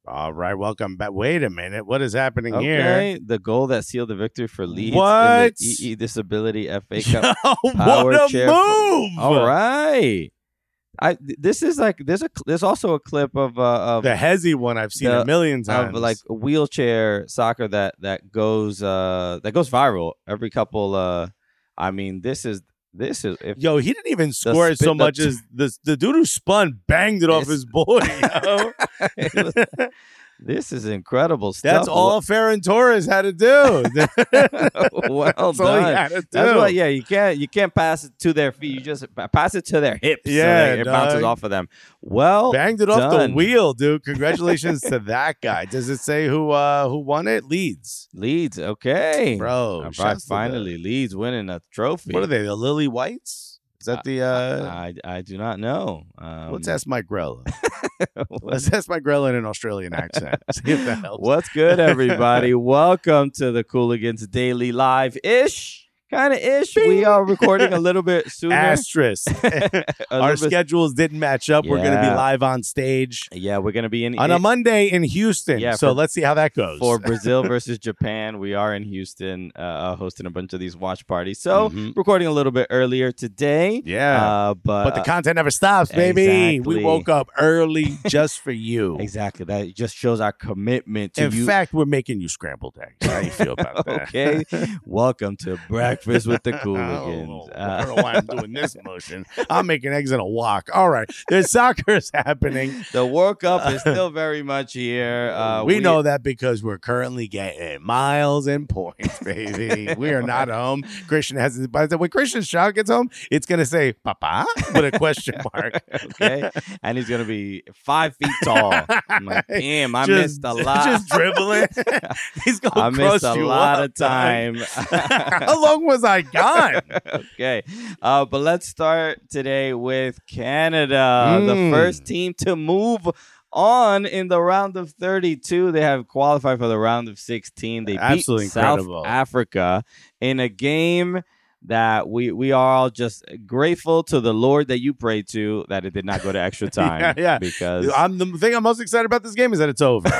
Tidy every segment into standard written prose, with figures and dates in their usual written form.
All right, welcome back. Wait a minute. What is happening Okay, here? the goal that sealed the victory for Leeds What? in the EE Disability FA Cup Yo, Power what a Chair. move! All right. This is like there's also a clip of The Hezzy one I've seen a million times. of like wheelchair soccer that goes viral every couple. I mean, this is if Yo, he didn't even score it so much as the dude who spun banged it off his body. Yo. This is incredible stuff. That's all Ferran Torres had to do. Well That's done. all he had to do. That's what. Yeah, you can't pass it to their feet. You just pass it to their hips. Yeah, so it bounces off of them. Well, banged it off the done. wheel, dude. Congratulations to that guy. Does it say who won it? Leeds, Okay, bro. All right, shouts to finally, Leeds winning a trophy. What are they? The Lily Whites? Is that the? I do not know. Let's ask Mike Grella. Let's ask Mike Grella in an Australian accent. See if that helps. What's good, everybody? Welcome to the Cooligans Daily Live-ish. Kind of ish. We are recording a little bit sooner. Asterisk. Our schedules didn't match up. We're going to be live on stage. Yeah, we're going to be on a Monday in Houston. Yeah, so let's see how that goes. For Brazil versus Japan, we are in Houston hosting a bunch of these watch parties. So recording a little bit earlier today. Yeah. But the content never stops, baby. Exactly. We woke up early just for you. Exactly. That just shows our commitment to you. In fact, we're making you scrambled eggs. How you feel about that? Okay. Welcome to Breakfast with the Cooligans. I don't know why I'm doing this motion. I'm making eggs in a wok. All right. There's soccer's happening. The World Cup is still very much here. We know that because we're currently getting miles and points, baby. We are not home. Christian has, by the way, when Christian's child gets home, it's going to say, Papa, with a question mark. Okay. And he's going to be 5 feet tall. I'm like, damn, I missed a lot. Just dribbling. He's going to I missed a lot of time. How long was I gone? Okay. But let's start today with Canada, the first team to move on in the round of 32. They have qualified for the round of 16. They beat South Africa in a game that we are all just grateful to the Lord that you pray to that it did not go to extra time. yeah. Because the thing I'm most excited about this game is that it's over.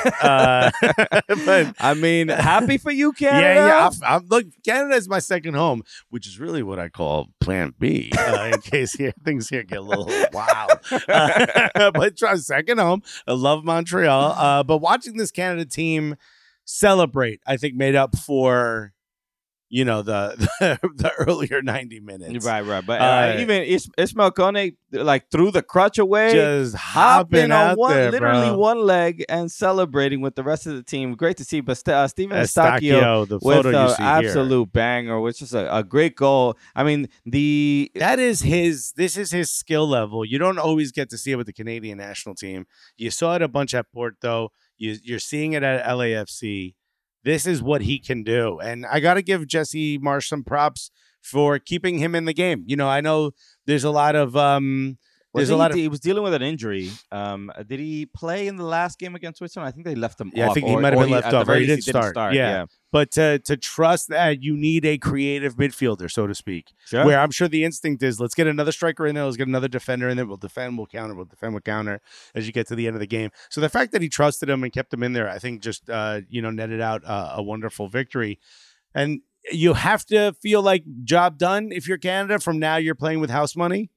But I mean, happy for you, Canada. Yeah. Look, Canada is my second home, which is really what I call Plan B, in case things here get a little wild. But try second home. I love Montreal. But watching this Canada team celebrate, I think, made up for the earlier 90 minutes. Right. But even Ismail Kone, like, threw the crutch away. Just hopping out there, literally bro. one leg and celebrating with the rest of the team. Great to see. But Steven Eustáquio the with photo you see absolute here. banger, which is a great goal. I mean, this is his skill level. You don't always get to see it with the Canadian national team. You saw it a bunch at Porto. You're seeing it at LAFC. This is what he can do. And I got to give Jesse Marsch some props for keeping him in the game. I know there's a lot of he was dealing with an injury. Did he play in the last game against Switzerland? I think they left him off. I think he might have been left off. Or he didn't start. Yeah. But to trust that you need a creative midfielder, so to speak, sure. Where I'm sure the instinct is, let's get another striker in there, let's get another defender in there, we'll defend, we'll counter as you get to the end of the game. So the fact that he trusted him and kept him in there, I think just netted out a wonderful victory. And you have to feel like job done if you're Canada. From now, you're playing with house money.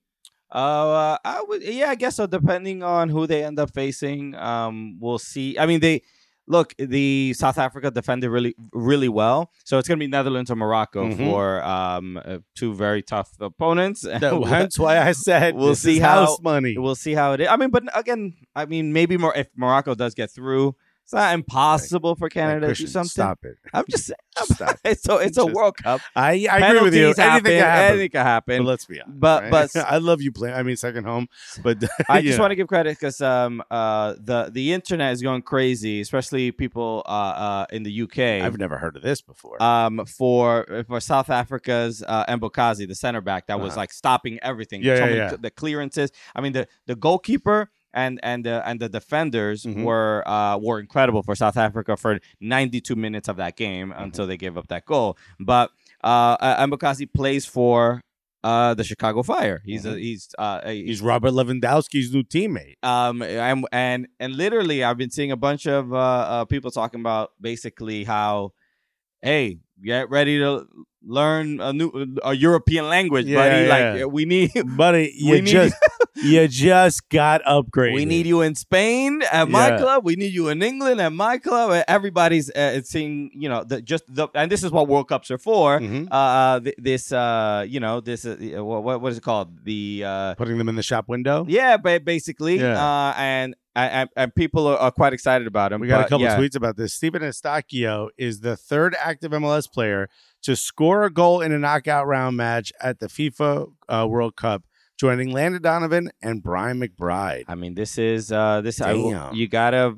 I guess so. Depending on who they end up facing, we'll see. I mean, the South Africa defended really, really well. So it's going to be Netherlands or Morocco for two very tough opponents. That's why I said we'll see how house money. We'll see how it is. I mean, but again, maybe more if Morocco does get through. It's not impossible for Canada to do something. Stop it. I'm just saying. Stop. It's a World Cup. I agree with you. Anything can happen. But let's be honest. But I love you playing. I mean, second home. But I just want to give credit because the internet is going crazy, especially people in the UK. I've never heard of this before. For South Africa's Mbokazi, the center back, that was like stopping everything. The clearances. I mean, the goalkeeper and the defenders were incredible for South Africa for 92 minutes of that game until they gave up that goal. But Mbokazi plays for the Chicago Fire. He's He's Robert Lewandowski's new teammate. And literally, I've been seeing a bunch of people talking about basically how, hey, get ready to learn a European language, buddy. Like we need, buddy. You just got upgraded. We need you in Spain at my club. We need you in England at my club. Everybody's seeing, and this is what World Cups are for. Mm-hmm. What is it called? The putting them in the shop window. Yeah, basically. And people are quite excited about him. We got a couple tweets about this. Steven Eustáquio is the third active MLS player to score a goal in a knockout round match at the FIFA World Cup, joining Landon Donovan and Brian McBride. I mean, this is you gotta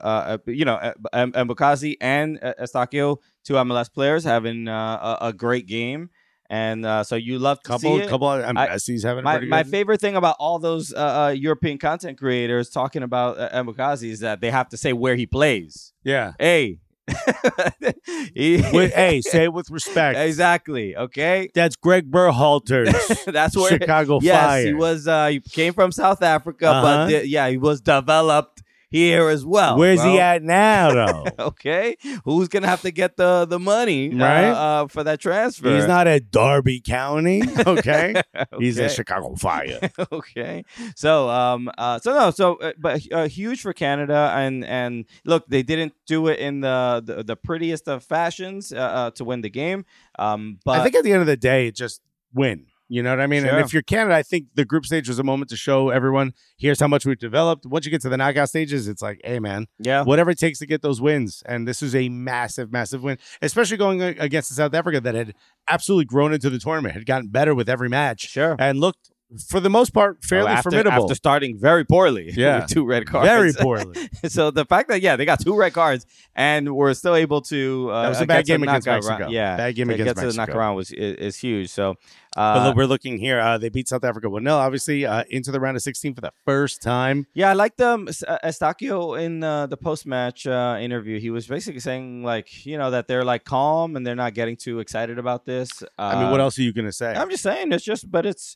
Mbakazi and Eustáquio, two MLS players having a great game. And so you love to see it. Messi's having a pretty good. My favorite thing about all those European content creators talking about Mbakazi is that they have to say where he plays. Yeah. Hey. Hey, say it with respect. Exactly. Okay. That's Greg Berhalter's. That's where Chicago Fire. Fire. He was. He came from South Africa, but he was developed here as well. Where's he at now, though? Okay, who's gonna have to get the money for that transfer? He's not at Derby County. Okay, he's at Chicago Fire. Okay, but huge for Canada, and look, they didn't do it in the prettiest of fashions to win the game. But I think at the end of the day, just win. You know what I mean? Sure. And if you're Canada, I think the group stage was a moment to show everyone, here's how much we've developed. Once you get to the knockout stages, it's like, hey, man, whatever it takes to get those wins. And this is a massive, massive win, especially going against South Africa that had absolutely grown into the tournament, had gotten better with every match. Sure. And looked, for the most part, fairly formidable. After starting very poorly with 2 red cards. Very poorly. So the fact that, they got 2 red cards and were still able to that was a bad game against Mexico. Bad game against Mexico. Get to the knockaround is huge. So but we're looking here. They beat South Africa 1-0, obviously, into the round of 16 for the first time. Yeah, I like Eustáquio in the post-match interview. He was basically saying, that they're calm and they're not getting too excited about this. I mean, what else are you going to say? I'm just saying, it's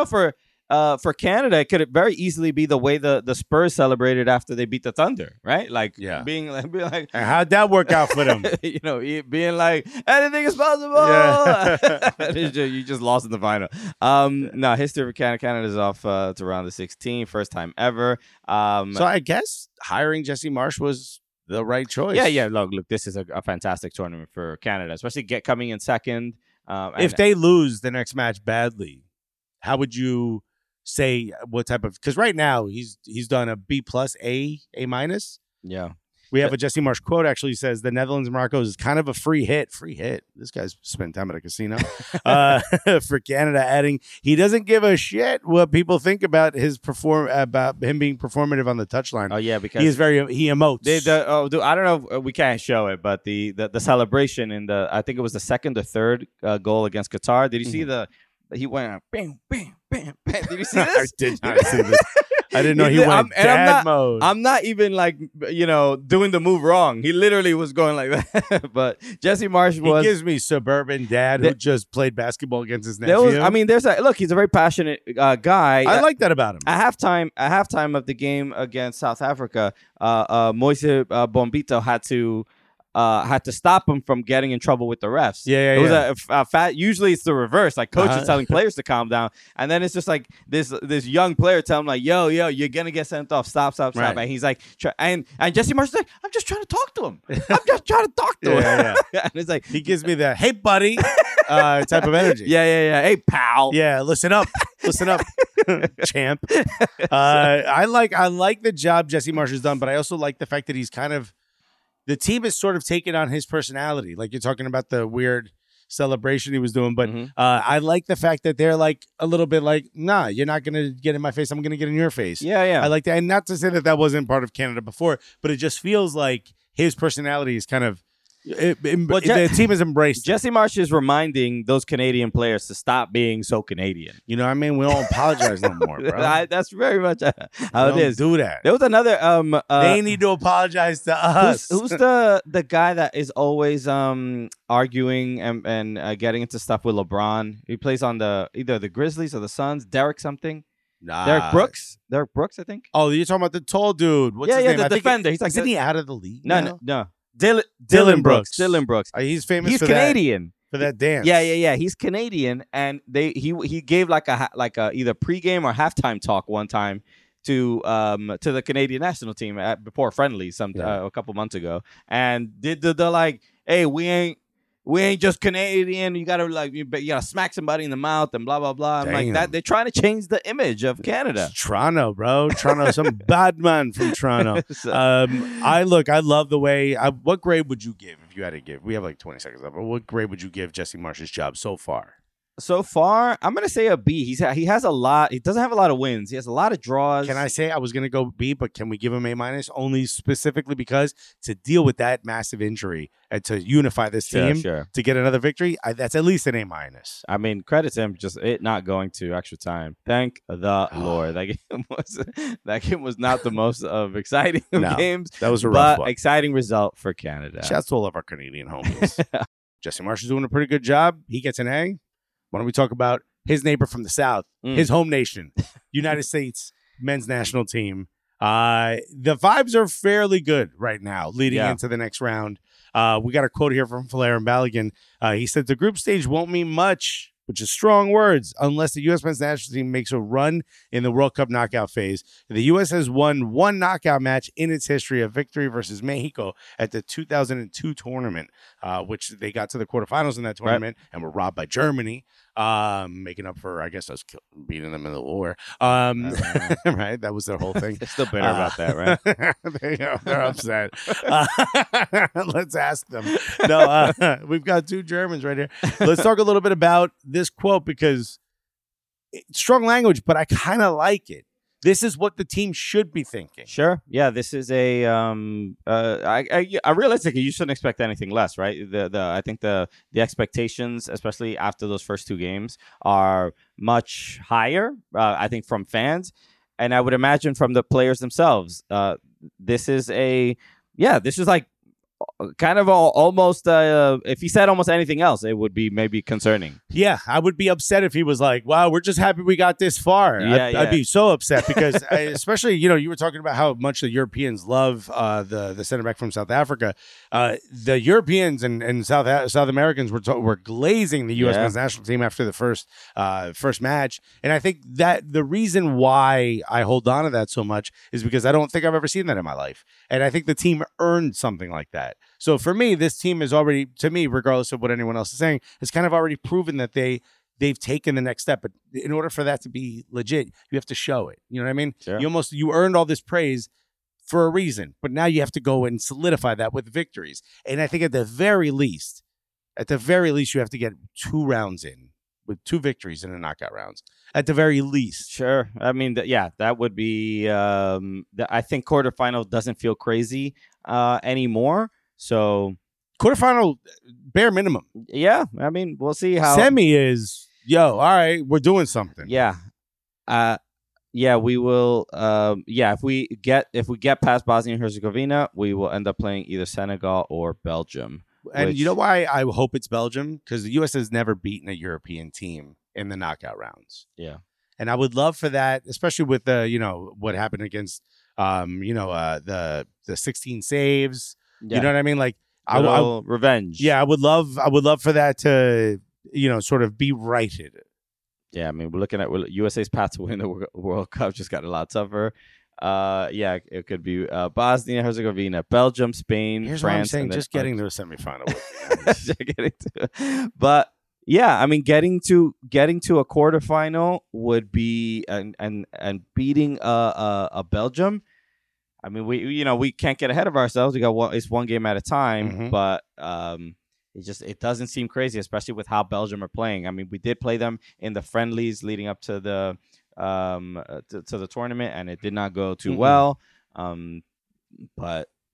for Canada, it could very easily be the way the Spurs celebrated after they beat the Thunder, right? Being like, and how'd that work out for them? Being like, anything is possible. Yeah. You just lost in the final. No, history for Canada. Canada's off to round of 16, first time ever. So I guess hiring Jesse Marsch was the right choice. Yeah. Look, this is a fantastic tournament for Canada, especially coming in second. If they lose the next match badly, how would you say what type of, because right now he's done a B+, A-. Yeah. We have a Jesse Marsch quote actually says the Netherlands and Morocco is kind of a free hit. This guy's spent time at a casino for Canada, adding he doesn't give a shit what people think about about him being performative on the touchline. Oh yeah, because he emotes. I don't know, we can't show it, but the celebration in I think it was the second or third goal against Qatar. Did you see he went bam, bam, bam, bam. Did you see this? I did not see this. I didn't know he went dad mode. I'm not even doing the move wrong. He literally was going like that. But Jesse Marsch he gives me suburban dad who just played basketball against his nephew. He's a very passionate guy. I like that about him. At halftime of the game against South Africa, Moise Bombito had to stop him from getting in trouble with the refs. Yeah. It was a usually it's the reverse. Like coaches telling players to calm down, and then it's just like this young player telling him like, yo, you're gonna get sent off. Stop. Right. And he's like, and Jesse Marsch is like, I'm just trying to talk to him. I'm just trying to talk to him. Yeah. And it's like he gives me the hey buddy type of energy. Yeah. Hey pal. Yeah, listen up, champ. I like the job Jesse Marsch has done, but I also like the fact that he's kind of. The team has sort of taken on his personality. Like you're talking about the weird celebration he was doing. But I like the fact that they're like a little bit like, nah, you're not going to get in my face. I'm going to get in your face. Yeah. I like that. And not to say that wasn't part of Canada before, but it just feels like his personality is kind of The team has embraced Jesse Marsh is reminding those Canadian players to stop being so Canadian. You know what I mean? We don't apologize no more, bro. That's very much how it is. Do that. There was another. They need to apologize to us. Who's the guy that is always arguing and getting into stuff with LeBron? He plays on either the Grizzlies or the Suns. Derek something. Nah. Derek Brooks, I think. Oh, you're talking about the tall dude. What's his name? The defender. He's like, isn't he out of the league? No. Dylan Brooks. Dylan Brooks. He's famous. He's for Canadian. For that dance. Yeah. He's Canadian, and he gave like a either pregame or halftime talk one time to the Canadian national team before friendly a couple months ago, and did the like, hey, we ain't just Canadian. You gotta smack somebody in the mouth and blah blah blah. I'm like that. They're trying to change the image of Canada. It's Toronto, bro. Toronto, some bad man from Toronto. I love the way. What grade would you give if you had to give? We have like 20 seconds left. But what grade would you give Jesse Marsh's job so far? So far, I'm gonna say a B. He has a lot. He doesn't have a lot of wins. He has a lot of draws. Can I say I was gonna go B, but can we give him A-? Only specifically because to deal with that massive injury and to unify this team to get another victory, that's at least an A-. I mean, credit to him, just it not going to extra time. Thank the Lord. That game was not the most exciting of games. That was a rough one. Exciting result for Canada. Shouts to all of our Canadian homies. Jesse Marsh is doing a pretty good job. He gets an A. Why don't we talk about his neighbor from the South, his home nation, United States men's national team? The vibes are fairly good right now leading into the next round. We got a quote here from Folarin Balogun. He said, the group stage won't mean much, which is strong words, unless the U.S. men's national team makes a run in the World Cup knockout phase. The U.S. has won one knockout match in its history, a victory versus Mexico at the 2002 tournament, which they got to the quarterfinals in that tournament and were robbed by Germany, making up for, I guess, us beating them in the war. Right? That was their whole thing. They're still bitter about that, right? They're upset. Let's ask them. No, we've got two Germans right here. Let's talk a little bit about this quote because it's strong language, but I kind of like it. This is what the team should be thinking. Sure. Yeah, this is a I realistically you shouldn't expect anything less, right? I think the expectations, especially after those first two games, are much higher, I think, from fans, and I would imagine from the players themselves. This is like kind of almost if he said almost anything else, it would be maybe concerning. Yeah, I would be upset if he was like, wow, we're just happy we got this far. I'd be so upset because especially, you were talking about how much the Europeans love the center back from South Africa. The Europeans and South Americans were glazing the U.S. men's national team after the first match. And I think that the reason why I hold on to that so much is because I don't think I've ever seen that in my life. And I think the team earned something like that. So for me, this team is already, to me, regardless of what anyone else is saying, has kind of already proven that they've taken the next step. But in order for that to be legit, you have to show it. You know what I mean? Sure. You earned all this praise for a reason, but now you have to go and solidify that with victories. And I think at the very least, you have to get 2 rounds in with 2 victories in the knockout rounds. At the very least. Sure. I mean, that would be. I think quarterfinal doesn't feel crazy anymore. So quarterfinal, bare minimum. Yeah, I mean, we'll see how. Semi is, all right, we're doing something. Yeah. We will. If we get past Bosnia and Herzegovina, we will end up playing either Senegal or Belgium. And you know why I hope it's Belgium? Because the U.S. has never beaten a European team in the knockout rounds. Yeah. And I would love for that, especially with what happened against the 16 saves. Yeah. You know what I mean? Like revenge. Yeah, I would love for that to sort of be righted. Yeah, I mean, we're looking at USA's path to win the World Cup just got a lot tougher. It could be Bosnia and Herzegovina, Belgium, Spain, Here's France. What I'm saying, just getting to a semifinal. But yeah, I mean, getting to a quarterfinal would be and beating a Belgium. I mean, we can't get ahead of ourselves. We got it's one game at a time, but it doesn't seem crazy, especially with how Belgium are playing. I mean, we did play them in the friendlies leading up to the to the tournament, and it did not go too well. But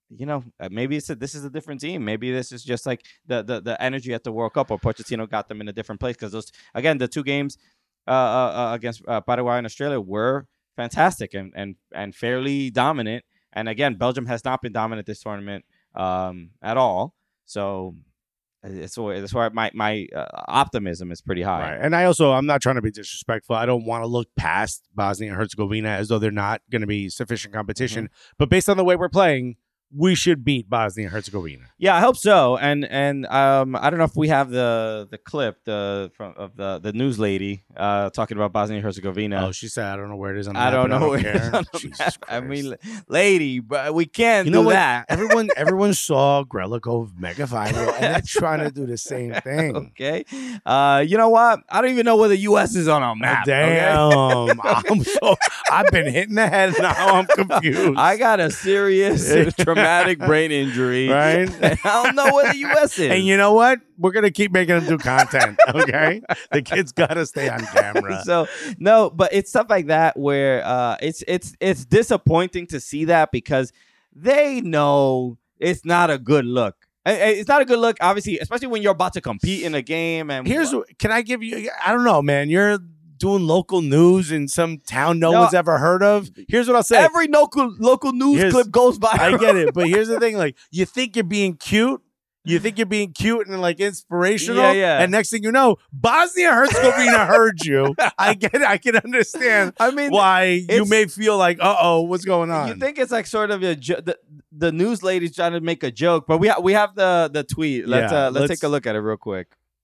maybe this is a different team. Maybe this is just like the energy at the World Cup, or Pochettino got them in a different place, because the 2 games against Paraguay and Australia were fantastic and fairly dominant. And again, Belgium has not been dominant this tournament at all. So that's why my optimism is pretty high. Right. And I'm not trying to be disrespectful. I don't want to look past Bosnia and Herzegovina as though they're not going to be sufficient competition. Mm-hmm. But based on the way we're playing, we should beat Bosnia and Herzegovina. Yeah, I hope so. And I don't know if we have the clip of the news lady talking about Bosnia and Herzegovina. Oh, she said, I don't know where it is on the map. I don't know where it is on the Jesus Christ. I mean, lady, but we can't do that. Everyone saw Grelikov mega viral, and they're trying to do the same thing. Okay. You know what? I don't even know where the U.S. is on our map. Damn. Okay? I've been hitting the head, now I'm confused. I got a serious traumatic brain injury. Right? I don't know where the U.S. is. And you know what? We're going to keep making them do content, okay? The kids got to stay on camera. So, no, but it's stuff like that where it's disappointing to see that, because they know it's not a good look. It's not a good look, obviously, especially when you're about to compete in a game. And can I give you, I don't know, man. You're doing local news in some town no one's ever heard of. Here's what I'll say. Every local news clip goes by. I get it. But here's the thing. Like, you think you're being cute. You think you're being cute and like inspirational. Yeah. And next thing you know, Bosnia Herzegovina heard you. I get it. I can understand why you may feel like, what's going on? You think it's like sort of the news lady's trying to make a joke, but we have the tweet. Let's take a look at it real quick.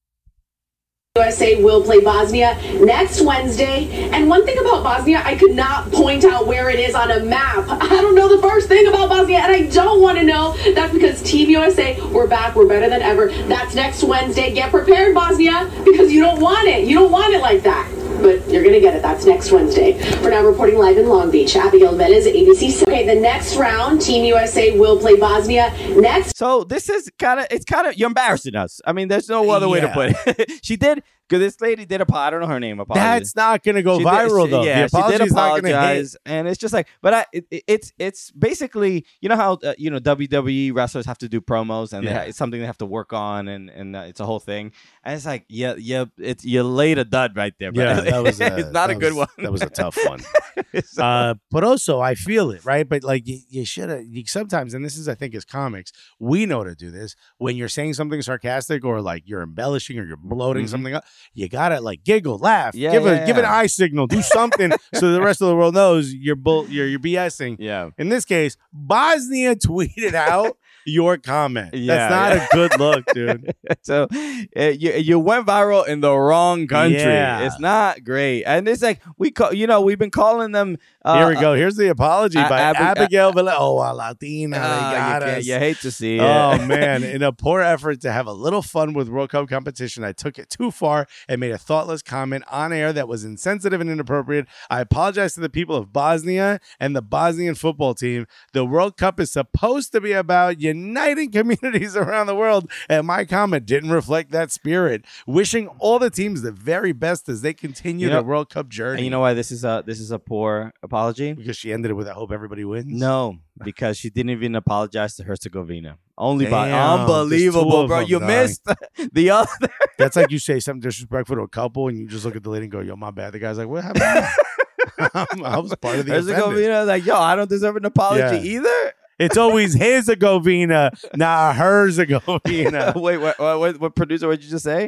USA will play Bosnia next Wednesday. And one thing about Bosnia, I could not point out where it is on a map. I don't know the first thing about Bosnia, and I don't want to know. That's because Team USA, we're back, we're better than ever. That's next Wednesday. Get prepared, Bosnia, because you don't want it. You don't want it like that. But you're going to get it. That's next Wednesday. We're now reporting live in Long Beach. Abigail Velez, ABC. Okay, the next round, Team USA will play Bosnia next. So this is you're embarrassing us. I mean, there's no other way to put it. She did, because this lady did apologize. I don't know her name. That's not going to go viral, though. Yeah, she did apologize. And it's just like, but it's basically, you know how, WWE wrestlers have to do promos, and it's something they have to work on, and it's a whole thing. And it's like, you laid a dud right there. Yeah, that was it's not a good one. That was a tough one. But also, I feel it, right? But like, you should have, sometimes, and this is, I think, as comics, we know to do this. When you're saying something sarcastic, or like you're embellishing, or you're bloating something up, you gotta like giggle, laugh, give an eye signal, do something so the rest of the world knows you're BSing. Yeah. In this case, Bosnia tweeted out your comment. That's not a good look, dude. So you went viral in the wrong country. Yeah. It's not great. And it's like we've been calling them. Here we go. Here's the apology by Abigail Velez. Oh, Latina. They got us. You hate to see it. Oh, man. In a poor effort to have a little fun with World Cup competition, I took it too far and made a thoughtless comment on air that was insensitive and inappropriate. I apologize to the people of Bosnia and the Bosnian football team. The World Cup is supposed to be about uniting communities around the world, and my comment didn't reflect that spirit. Wishing all the teams the very best as they continue their World Cup journey. And you know why this is a poor apology? Because she ended it with, I hope everybody wins? No, because she didn't even apologize to Herzegovina. Only by unbelievable, bro. You missed the other. That's like you say something disrespectful to a couple, and you just look at the lady and go, yo, my bad. The guy's like, what happened? I was part of the Herzegovina, like, yo, I don't deserve an apology either. It's always his Herzegovina, not hers Herzegovina. Wait, what producer? What did you just say?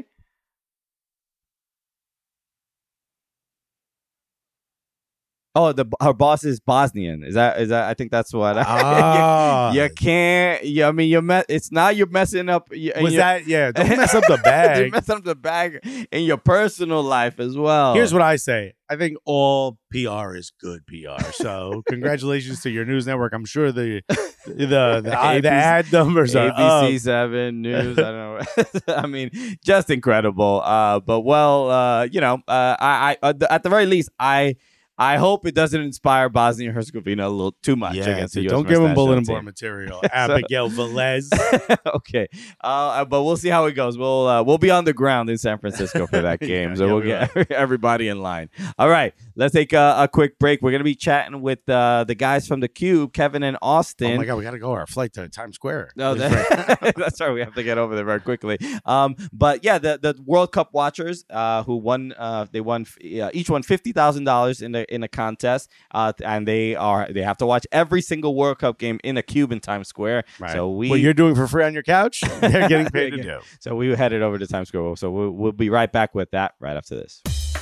Oh, her boss is Bosnian. Is that? I think that's what. You can't. I mean, it's not you're messing up. Was that? Yeah. Don't mess up the bag. You mess up the bag in your personal life as well. Here's what I say. I think all PR is good PR. So congratulations to your news network. I'm sure the ad numbers are ABC7 News. I don't know. I mean, just incredible. But I at the very least, I hope it doesn't inspire Bosnia and Herzegovina a little too much against the U.S. Don't give them national bulletin team. board material. Abigail Velez. Okay, but we'll see how it goes. We'll be on the ground in San Francisco for that game, so we'll get everybody in line. All right, let's take a quick break. We're gonna be chatting with the guys from the Cube, Kevin and Austin. Oh my God, we gotta go. Our flight to Times Square. No, that's right. We have to get over there very quickly. But yeah, the World Cup watchers who won, they won each won $50,000 in a contest, and they have to watch every single World Cup game in a cube in Times Square. Right. So what you're doing for free on your couch, they're getting paid to do. So we headed over to Times Square. So we'll be right back with that right after this.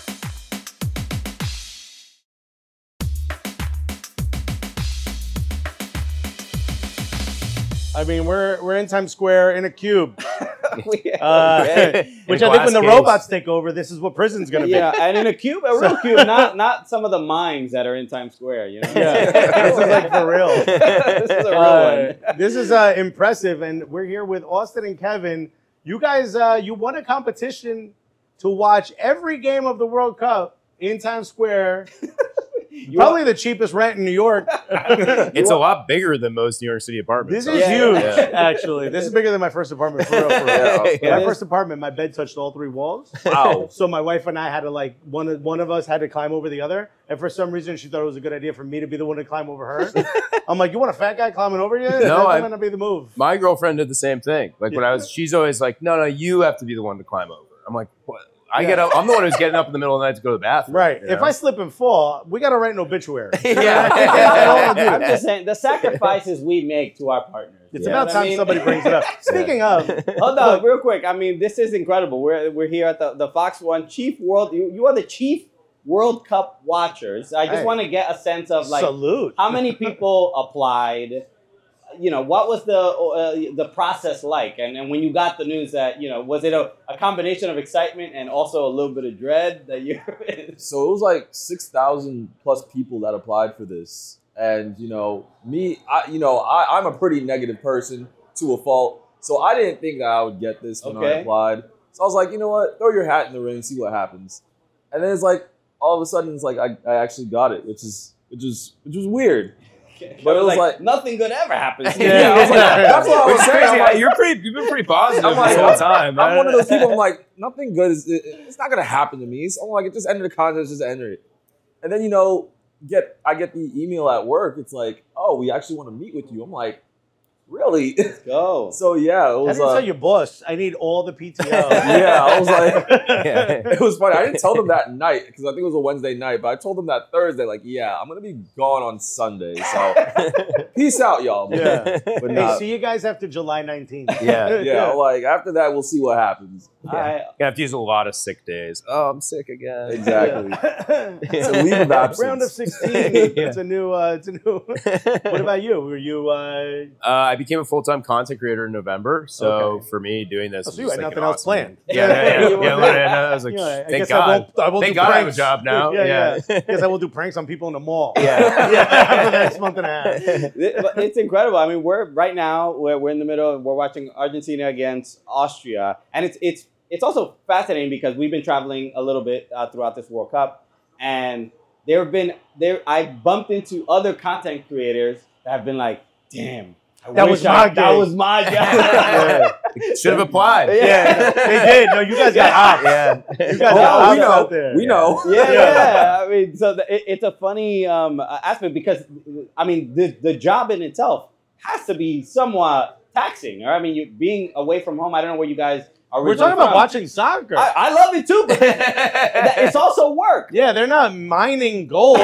I mean, we're in Times Square in a cube. Which I think when the robots take over, this is what prison's going to be. Yeah, and in a cube, a real cube, not some of the mines that are in Times Square. You know? Yeah, this is like for real. This is a real one. This is impressive, and we're here with Austin and Kevin. You guys, you won a competition to watch every game of the World Cup in Times Square. Probably the cheapest rent in New York. It's a lot bigger than most New York City apartments. This is huge, actually. This is bigger than my first apartment. For real. My first apartment, my bed touched all three walls. Wow. So my wife and I had to one of us had to climb over the other. And for some reason, she thought it was a good idea for me to be the one to climb over her. I'm like, you want a fat guy climbing over you? No, That's gonna be the move. My girlfriend did the same thing. Like she's always like, no, you have to be the one to climb over. I'm like, what? I get up. I'm the one who's getting up in the middle of the night to go to the bathroom. Right. You If know? I slip and fall, we got to write an obituary. I'm just saying the sacrifices we make to our partners. It's about time somebody brings it up. Speaking of, hold on, real quick. I mean, this is incredible. We're here at the Fox One Chief World. You are the Chief World Cup watchers. I just want to get a sense of salute. How many people applied. You know, what was the process like? And when you got the news that, was it a combination of excitement and also a little bit of dread that you So it was like 6,000 plus people that applied for this. And, I'm a pretty negative person to a fault. So I didn't think that I would get this when I applied. So I was like, you know what? Throw your hat in the ring, see what happens. And then it's like, all of a sudden, it's like I actually got it, which was weird. But it was like nothing good ever happens. Yeah, I was like, that's what I was saying. I'm like, you've been pretty positive this whole time. I'm one of those people. I'm like, nothing good it's not gonna happen to me. So I'm like, it just ended the contest, just ended it. And then I get the email at work. It's like, oh, we actually want to meet with you. I'm like, really? Let's go. So yeah, it was. I didn't tell your boss. I need all the PTO. Yeah, I was like, it was funny. I didn't tell them that night because I think it was a Wednesday night, but I told them that Thursday. Like, yeah, I'm gonna be gone on Sunday. So peace out, y'all. Yeah. But Hey, see you guys after July 19th. Yeah. Like after that, we'll see what happens. You have to use a lot of sick days. Oh, I'm sick again. Exactly. It's a leave of absence. Round of 16. It's a new. What about you? Were you? I became a full-time content creator in November. So for me, doing this, So you had nothing else planned. Yeah. I was like, I thank guess God. I won't Thank do God I have a pranks. job now. Yeah. Guess I will do pranks on people in the mall. Yeah. For the next month and a half. It's incredible. I mean, we're in the middle. We're watching Argentina against Austria, and it's also fascinating because we've been traveling a little bit throughout this World Cup, and I bumped into other content creators that have been like, damn. That was my job. Should have applied. Yeah, they did. No, you guys got ops. Yeah, you guys got ops out there. We know. Yeah. I mean, so it's a funny aspect because, I mean, the job in itself has to be somewhat taxing. Or I mean, you being away from home. I don't know where you guys are. We're talking about watching soccer. I love it too, but it's also work. Yeah, they're not mining gold.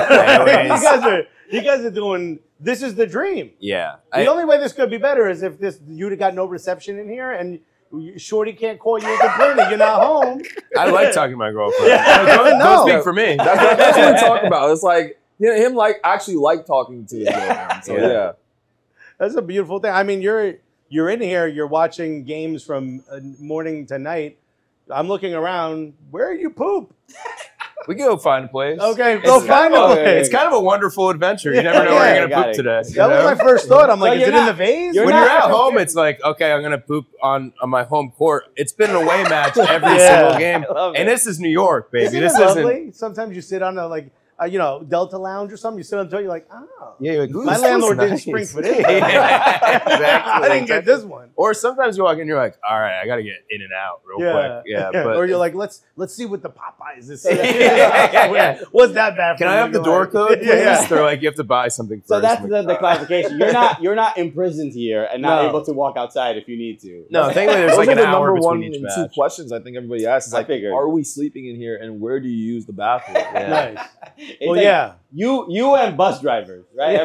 You guys are doing. This is the dream. Yeah. The only way this could be better is if you'd got no reception in here and Shorty can't call you and complain that you're not home. I like talking to my girlfriend. Don't speak for me. That's what we're talking about. It's like him actually talking to his girlfriend. So yeah. That's a beautiful thing. I mean, you're in here, you're watching games from morning to night. I'm looking around. Where you poop? We can go find a place. Okay, go find a place. It's kind of a wonderful adventure. You never know where you're going to poop today. That was my first thought. I'm like, is it in the vase? When you're at home, it's like, okay, I'm going to poop on my home court. It's been an away match every single game. And this is New York, baby. Isn't this it lovely? isn't. Sometimes you sit on Delta Lounge or something. You sit on the toilet, you're like, oh. Yeah, you're like, ooh, My this landlord looks didn't nice. spring for this. Exactly. I didn't get this one. Or sometimes you walk in, you're like, all right, I got to get in and out real quick. Yeah, but or you're like, let's see what the Popeyes is. Yeah. What's that bad for? can I have the door code? Please? They're like, you have to buy something first. So that's I'm like, the clarification. You're not imprisoned here and not No. able to walk outside if you need to. No, thankfully there's Those like are an the hour number between one each and two match. questions I think everybody asks. Is I like, figured. are we sleeping in here, and where do you use the bathroom? Yeah. Nice. It's Well, like yeah. You and bus drivers, right?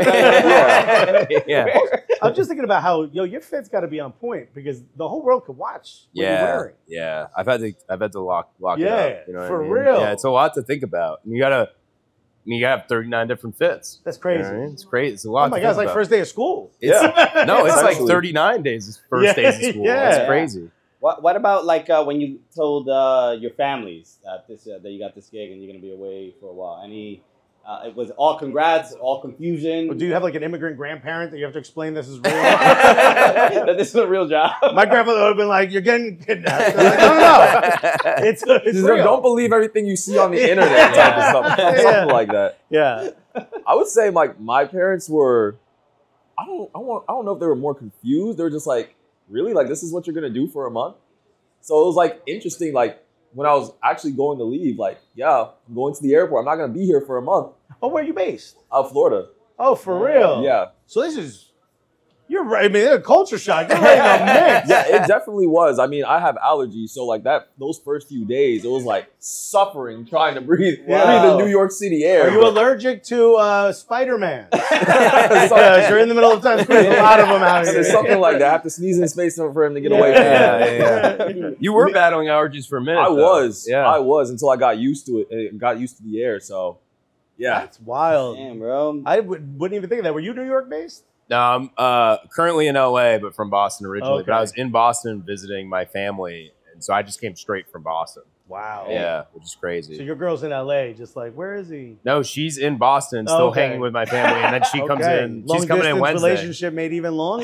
Yeah. I'm just thinking about how your fit's got to be on point because the whole world could watch what you're wearing. Yeah. I've had to lock it Yeah, up. You know what for I mean? real. Yeah, it's a lot to think about. And you gotta have 39 different fits. That's You crazy. know what I mean? It's great. It's a lot. Oh my to God, it's think like about. first day of school. It's, no, it's like Essentially. 39 days. First days of school. Yeah. It's crazy. What about like when you told your families that that you got this gig and you're gonna be away for a while? Any it was all congrats, all confusion. Do you have like an immigrant grandparent that you have to explain this is real? that this is a real job? My grandfather would have been like, "You're getting kidnapped." I'm like, no. It's real. Don't believe everything you see on the internet. Type of stuff. Yeah. Something like that. Yeah. I would say like my parents were. I don't know if they were more confused. They were just like, really, like this is what you're gonna do for a month. So it was like interesting. Like when I was actually going to leave, like I'm going to the airport. I'm not gonna be here for a month. Oh, where are you based? Florida. Oh, for real? Yeah. So you're right. I mean, it's a culture shock. You're ready to mix. Yeah, it definitely was. I mean, I have allergies, so like those first few days, it was like suffering trying to breathe the New York City air. Are you allergic to Spider-Man? Because you're in the middle of Times Square. There's a lot of them out here. There's something like that. I have to sneeze in space for him to get away from me. Yeah. You were battling allergies for a minute. I was. Yeah. I was until I got used to it and got used to the air. So, yeah. That's wild. Damn, bro. I wouldn't even think of that. Were you New York based? No, I'm currently in LA, but from Boston originally. Okay. But I was in Boston visiting my family, and so I just came straight from Boston. Wow. Yeah, which is crazy. So your girl's in LA, just like, where is he? No, she's in Boston, still Okay. hanging with my family, and then she comes in. Long She's coming in distance Wednesday. relationship made even longer.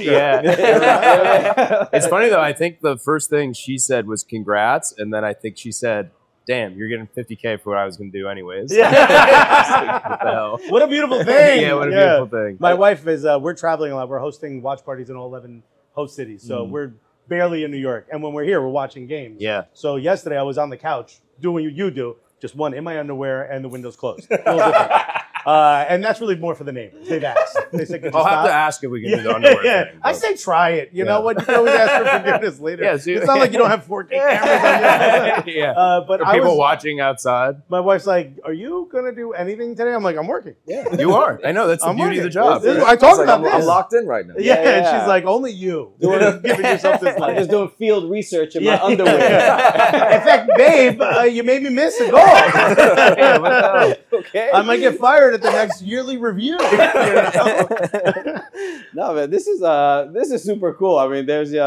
Yeah. It's funny though. I think the first thing she said was congrats, and then I think she said, "Damn, you're getting $50K for what I was going to do anyways." Yeah. What the hell? What a beautiful thing. Yeah, what a beautiful thing. My wife is, we're traveling a lot. We're hosting watch parties in all 11 host cities. So we're barely in New York. And when we're here, we're watching games. Yeah. So yesterday I was on the couch doing what you do, just one in my underwear and the windows closed. A little different. And that's really more for the neighbors. They've asked. They said, could you I'll have stop? to ask if we can do the underwear thing. I but- say try it. You know Yeah. what? You can always ask for forgiveness later. Yeah, see- it's not like you don't have 4K cameras on your Yeah. but Are I people was, watching outside? my wife's like, are you going to do anything today? I'm like, I'm working. Yeah. You are. I know. That's the I'm beauty of the working. job. This is- It's I talked like, about this. I'm locked in right now. Yeah, Yeah. and she's like, only you. Giving yourself this I'm life. just doing field research in my Yeah. underwear. In fact, babe, you made me miss a goal. Yeah, what the hell? Okay. I might get fired at the next yearly review. You know? No, man, this is super cool. I mean, This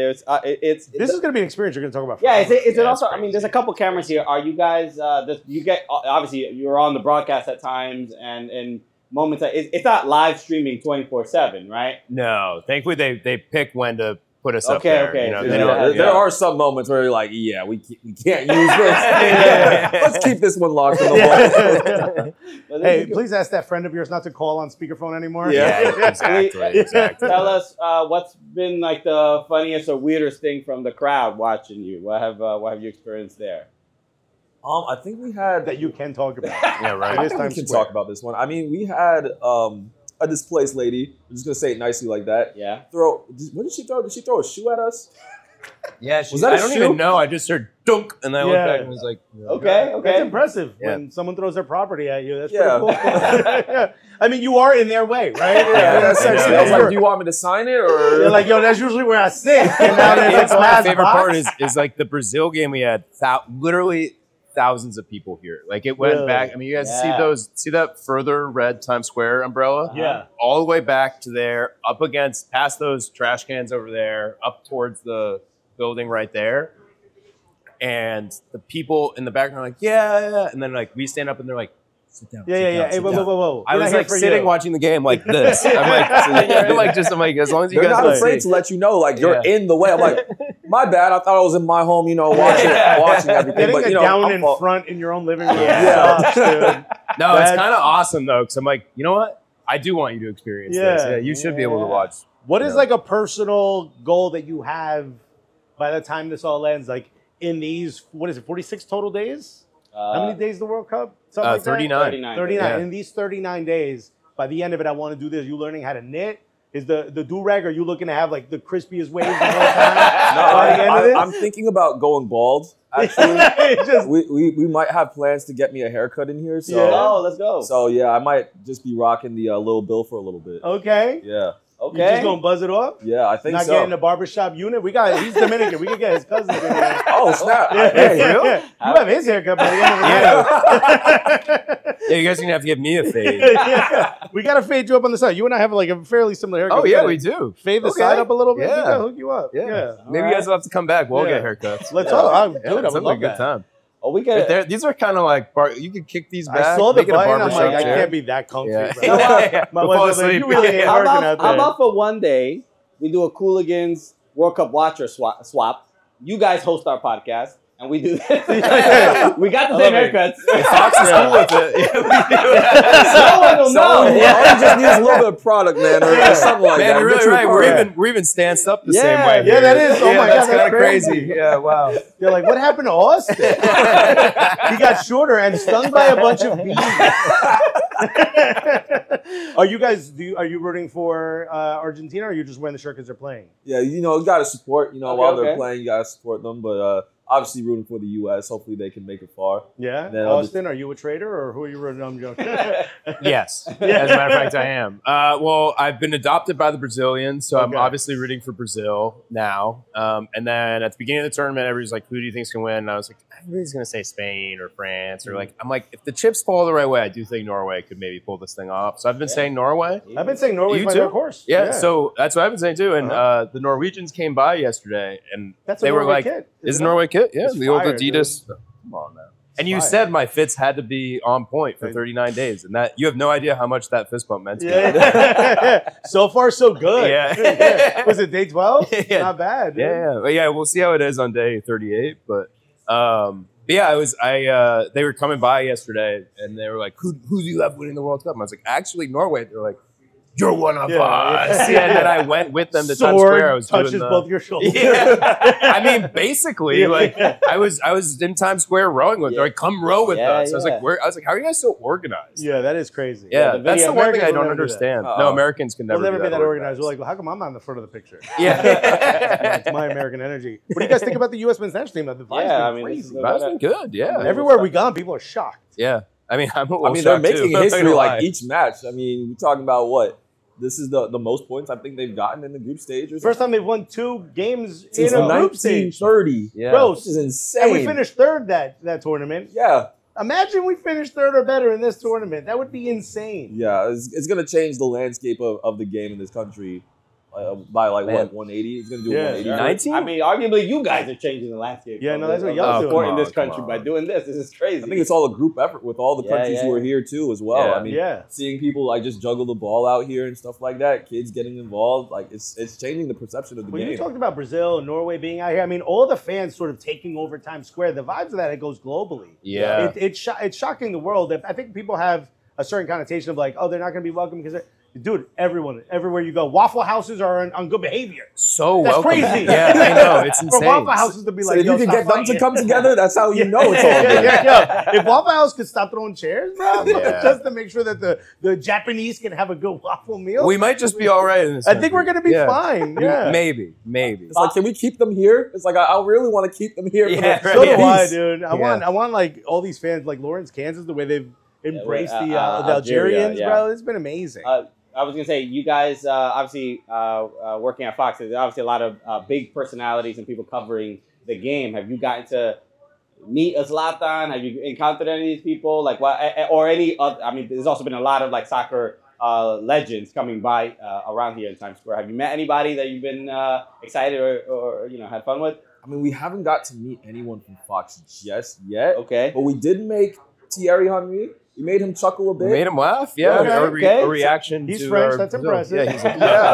is going to be an experience you're going to talk about. Yeah, forever. it's also. I mean, there's a couple cameras here. Are you guys? You get obviously you're on the broadcast at times and moments. It's not live streaming 24/7, right? No. Thankfully, they pick when to put us up Okay, there. okay. You know, So they yeah, don't- There are some moments where you're like, yeah, we can't use this. Let's keep this one locked in the wall. Hey, please ask that friend of yours not to call on speakerphone anymore. Yeah. Exactly. Tell us what's been like the funniest or weirdest thing from the crowd watching you. What have you experienced there? I think we had That you can talk about. Yeah, right. I It is think we Times can Square. talk about this one. I mean, we had a displaced lady. I'm just gonna say it nicely like that. Yeah. What did she throw? Did she throw a shoe at us? Yeah, Was that a I don't shoe? even know. I just heard dunk, and then I looked Yeah. back and was like, Okay. That's impressive Yeah. when someone throws their property at you. That's Yeah. pretty cool. Yeah. I mean, you are in their way, right? Yeah, essentially. I was You're- like, do you want me to sign it or? You're like, yo, that's usually where I sit. And now there's like That's my glass favorite box. part is like the Brazil game we had literally thousands of people here. Like it went Really? back. I mean, you guys Yeah. see that further red Times Square umbrella? Yeah. All the way back to there, up against past those trash cans over there, up towards the building right there. And the people in the background are like, yeah. And then like we stand up and they're like, sit down. Yeah, sit yeah, down, yeah. Hey, sit whoa, down. whoa, whoa. I We're was not here like for sitting you. watching the game like this. I'm like, as long as you They're guys not don't afraid see. to let you know, like you're Yeah. in the way. I'm like, my bad. I thought I was in my home, watching everything. Getting But it you know, down I'm in fault. front in your own living room Yeah. sucks, dude. No, it's kind of awesome though, because I'm like, you know what? I do want you to experience this. Yeah, you should be able to watch. What is like a personal goal that you have by the time this all ends? Like in these, 46 total days? How many days is the World Cup? Something like 39. 39. Yeah. In these 39 days, by the end of it, I want to do this. You learning how to knit? Is the do-rag, are you looking to have like the crispiest waves the whole time? I'm thinking about going bald. Actually, we might have plans to get me a haircut in here. So let's go. So yeah, I might just be rocking the Lil Bill for a little bit. Okay. Yeah. Okay. You just gonna buzz it off? Yeah, I think Not so. getting the barbershop unit. He's Dominican. We could get his cousin in there. Oh snap! You have his haircut by the end of the day. Yeah, you guys are gonna have to give me a fade. We gotta fade you up on the side. You and I have like a fairly similar haircut. Oh yeah, we do. Fade the side up a little bit. Yeah. We gotta hook you up. Yeah. Maybe you guys will have to come back. We'll get haircuts. Let's talk. Dude, I sounds would like love a good that. time. Oh, we got. These are kind of like you can kick these back. I saw the make it a button. I'm barbershop like, I chair. can't be that comfy. Yeah. Bro. My We'll wife fall was like, asleep. you really ain't How working out about, there. how about for one day we do a Cooligans World Cup watcher swap? You guys host our podcast, and we do this. We got the same haircuts. Fox is cool with it. Yeah, we do. No one will know. All you just need is a little bit of product, man, or something like that. Man, you're Get really you a right. car. We're even stanced up the Yeah, same way. yeah, that is. Oh my God, that's that's kind of crazy. crazy. Yeah, wow. They're like, what happened to Austin? He got shorter and stung by a bunch of bees. Are you guys? Are you rooting for Argentina, or are you just wearing the shirt because they're playing? Yeah, you got to support. While Okay. they're playing, you got to support them. But obviously, rooting for the U.S. Hopefully, they can make it far. Yeah, Then Austin, are you a traitor, or who are you rooting? I'm joking. Yes, as a matter of fact, I am. Well, I've been adopted by the Brazilians, so I'm Okay. obviously rooting for Brazil now. And then at the beginning of the tournament, everybody's like, "Who do you think's gonna win?" And I was like, "Everybody's gonna say Spain or France or like." I'm like, if the chips fall the right way, I do think Norway could maybe pull this thing off. So I've been saying Norway. I've been saying Norway's You my too? dark horse. Yeah, so that's what I've been saying too. And the Norwegians came by yesterday, and That's they a were Norway like, kit, "Is isn't it? Norway kit? Yeah, It's the old fire, Adidas." Come on now. And you fire. said my fits had to be on point for 39 days, and that you have no idea how much that fist bump meant to me. Yeah. So far, so good. Yeah. Was it day 12? Yeah. Not bad. Dude. Yeah. We'll see how it is on day 38, but yeah, they were coming by yesterday, and they were like, "Who do you have winning the World Cup?" And I was like, "Actually, Norway." They're like, "You're one of us." Yeah, and then I went with them to Times Square. I was touches doing both your shoulders. Yeah. I mean, basically, like I was in Times Square rowing with them. Like, come row with us. I was like, how are you guys so organized? Yeah, that is crazy. Yeah, the that's video- the one thing I Americans will don't never do that. understand. No, Americans can We'll never never be be that organized. We're like, well, how come I'm on the front of the picture? Yeah. It's my American energy. What do you guys think about the U.S. men's national team? The vibe's Yeah, been I mean, this is crazy. That's been good. Yeah. Everywhere we gone, people are shocked. Yeah. I mean, I'm a little I mean, they're shocked, making too. I'm not history gonna like lie. each match. I mean, we're talking about what? This is the most points I think they've gotten in the group stage. Or First something. time they've won 2 games Since in a group stage. 1930. Yeah. Bro, This is insane. and we finished third that tournament. Yeah. Imagine we finished third or better in this tournament. That would be insane. Yeah, it's going to change the landscape of the game in this country by like Man. what 180. It's going to do Yeah. 180. 19? I mean, arguably, you guys are changing the landscape. Yeah, of no, the- that's what of y'all the doing. sport Come in this on, come country on. by doing this. This is crazy. I think it's all a group effort with all the Yeah, countries yeah, who are yeah. here too as well. Yeah. I mean, Yeah. seeing people like just juggle the ball out here and stuff like that, kids getting involved, like it's changing the perception of the When game. you talked about Brazil and Norway being out here, I mean, all the fans sort of taking over Times Square, the vibes of that, it goes globally. Yeah. It's shocking the world. I think people have a certain connotation of like, oh, they're not going to be welcome because dude, everywhere you go, Waffle Houses are on good behavior. So That's welcome. crazy. Yeah, I know. It's For insane. Waffle Houses to be So like, if yo, you can stop get them to fighting. come together, that's how you know it's all good. Yeah. If Waffle House could stop throwing chairs, bro, Yeah. just to make sure that the Japanese can have a good waffle meal, We might just be all right in this. I think we're going to be Yeah. fine. Yeah. Maybe. It's like, can we keep them here? It's like I really want to keep them here. Yeah, for right. So do the I, peace. dude. I want like all these fans, like Lawrence, Kansas, the way they've embraced the Algeria, Algerians, yeah. bro. It's been amazing. I was gonna say, you guys obviously working at Fox. There's obviously a lot of big personalities and people covering the game. Have you gotten to meet a Zlatan? Have you encountered any of these people? Like, what or any other? I mean, there's also been a lot of like soccer legends coming by around here in Times Square. Have you met anybody that you've been excited or had fun with? I mean, we haven't got to meet anyone from Fox just yet. Okay. But we did make Thierry Henry. We made him chuckle a bit. We made him laugh. Yeah. Okay. A reaction He's to French, our that's Brazil. impressive. Yeah, he's like,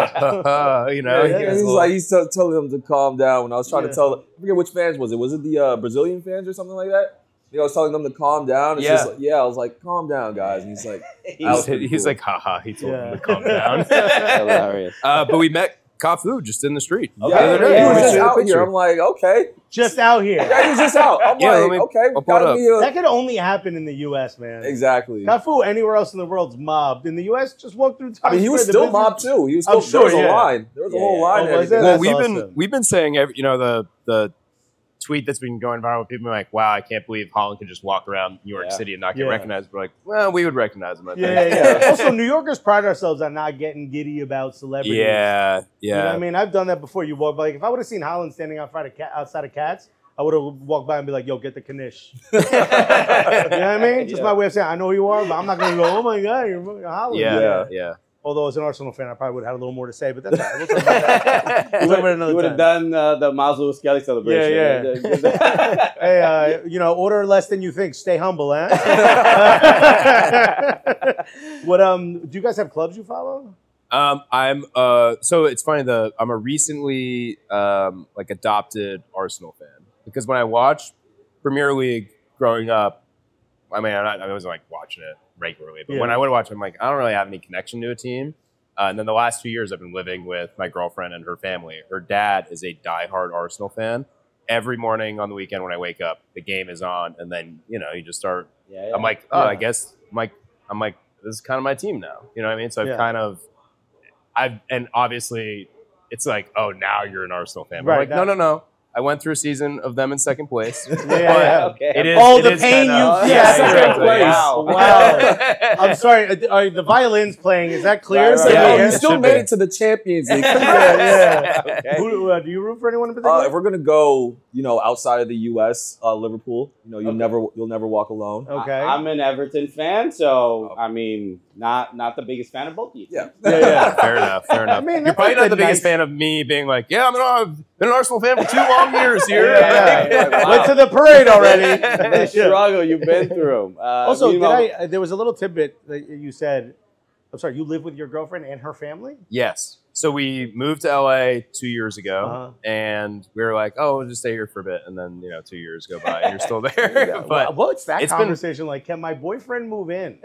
Yeah. you know. Yeah, he And was he's a like, little- he's telling him to calm down. When I was trying Yeah. to tell, I forget which fans was it. Was it the Brazilian fans or something like that? I was telling them to calm down. It's Yeah. just like, I was like, calm down, guys. And he's like, He's like, haha. He told him to calm down. Hilarious. But we met Cafu just in the street. yeah, The other day. he was We just took a out here. picture. I'm like, okay. Just out here. Yeah, he was just out. I'm Yeah, let like, me- okay, I'll pull it gotta up. be That could only happen in the U.S., man. exactly. Cafu anywhere else in the world's mobbed. In the U.S., just walk through. I mean, he was Times still Square, the mobbed too. He was I'm still. There was sure, a yeah. line. There was a whole Yeah. line. Oh, and was there? everything. Well, That's awesome. we've been saying the tweet that's been going viral. People are like, "Wow, I can't believe Holland can just walk around New York Yeah. City and not get Yeah. recognized." We're like, "Well, we would recognize him." I think. Yeah. Also, New Yorkers pride ourselves on not getting giddy about celebrities. yeah, You know what yeah. I mean? I've done that before. You walk by. Like, if I would have seen Holland standing outside of Cats, I would have walked by and be like, "Yo, get the Knish." You know what I mean? Just my way of saying, I know who you are, but I'm not going to go, "Oh my God, you're Holland." Yeah. Although as an Arsenal fan, I probably would have had a little more to say, but that's all right. We'll talk about that. We'll talk about it another You would have time. done the Miles Lewis Kelly celebration. Yeah. Hey, order less than you think. Stay humble, eh? What do you guys have clubs you follow? I'm so it's funny I'm a recently like adopted Arsenal fan because when I watched Premier League growing up, I mean I wasn't like watching it regularly, but when I would watch it, I'm like I don't really have any connection to a team. And then the last 2 years I've been living with my girlfriend and her family. Her dad is a diehard Arsenal fan. Every morning on the weekend when I wake up, the game is on, and then you just start. Yeah. I'm like, oh, I guess I'm like, this is kind of my team now. You know what I mean? So and obviously it's like, oh, now you're an Arsenal fan. But I'm Right, like, no. I went through a season of them in second place. Yeah. Okay. It is. Oh, it the is pain kinda- you- yeah, yes, exactly. second place. Wow. I'm sorry. Are the violin's playing? Is that clear? Right, It's like, right. oh, Yeah, you it still should made be. it to the Champions League. Yeah. Okay. Who, do you root for anyone in particular? If we're gonna go, outside of the U.S., Liverpool, you'll never walk alone. Okay. I'm an Everton fan, so I mean, not the biggest fan of both of you. Yeah. yeah. Fair enough. I mean, You're that's probably like not the biggest nice- fan of me being like, yeah, I've been an Arsenal fan for 2 long years here. Yeah. Wow. Went to the parade already. The struggle you've been through. Also, meanwhile- there was a little tidbit that you said. I'm sorry, you live with your girlfriend and her family? Yes. So we moved to LA 2 years ago, Uh-huh. and we were like, "Oh, we'll just stay here for a bit." And then 2 years go by, and you're still there. But What's that it's been- conversation like? Can my boyfriend move in?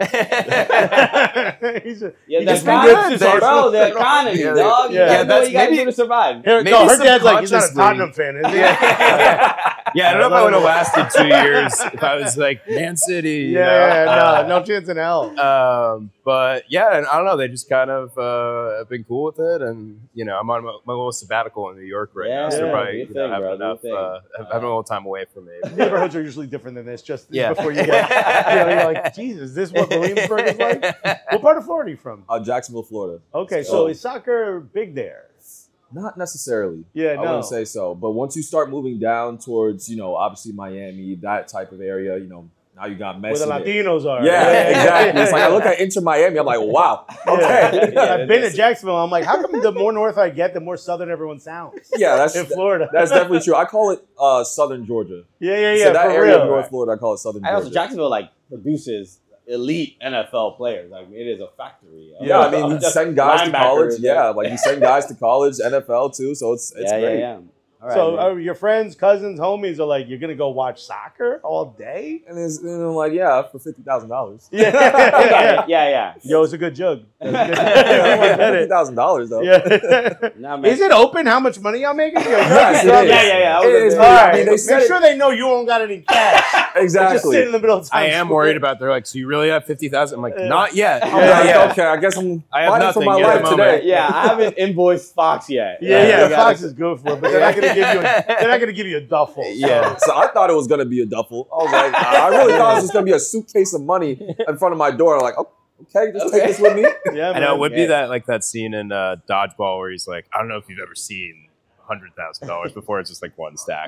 He's a, Yeah, he the just economy, rips his bro, Arsenal the fan. economy, Yeah, dog. yeah, You gotta do what that's you gotta maybe- do to survive. Her, Maybe no, her dad's like, he's not a subconsciously- Tottenham fan, is he? yeah, I don't know if I would have lasted 2 years if I was like Man City. No chance in hell. But yeah, and I don't know. They just kind of have been cool with it, and I'm on my little sabbatical in New York right now, so Yeah, probably do your thing, having bro, do your enough, thing. having a little time away from me. Neighborhoods are usually different than this. Just Yeah. before you get, you're like, Jesus, is this what Williamsburg is like? What part of Florida are you from? Jacksonville, Florida. Okay, so is soccer big there? Not necessarily. Yeah, I no. wouldn't say so. But once you start moving down towards, obviously Miami, that type of area, now you got Messi. Where the Latinos are. Yeah, exactly. It's like I look at Inter Miami, I'm like, wow. Okay. Yeah. I've been to Jacksonville. I'm like, how come the more north I get, the more southern everyone sounds? Yeah, that's In Florida. That's definitely true. I call it Southern Georgia. Yeah. So that for area real. of North Florida, I call it Southern And also, Georgia. Jacksonville produces elite NFL players. Like it is a factory. Yeah, I mean, you Just send guys to linebackers, college. yeah. Yeah, like you send guys to college, NFL too. So it's great. Yeah. All right, So man. your friends, cousins, homies are like, you're going to go watch soccer all day? And I'm like, yeah, for $50,000. yeah. Yo, it's a good jug. $50,000 though. Yeah. Nah, man. Is it open how much money I'm making? Yo, Yes, it yeah. is. Yeah. I was It is. gonna All say- right. I mean, they said Make it- sure they know you don't got any cash. Just sit Exactly. in the middle of I Times am Square. worried about. They're like, so you really have 50,000? I'm like, not yet. I'm Yeah, like, yeah. okay, I guess I'm I have fighting for nothing my at the life moment. today. Yeah, I haven't invoiced Fox yet. Yeah, You gotta- Fox is good for it, but they're not going to give you. They're not going to give you a duffel. Yeah. So I thought it was gonna be a duffel. I was like, I really thought it was just gonna be a suitcase of money in front of my door. I'm like, oh, okay, just take this with me. Yeah, I know it would be Yeah. that scene in Dodgeball where he's like, I don't know if you've ever seen $100,000 before. It's just like one stack.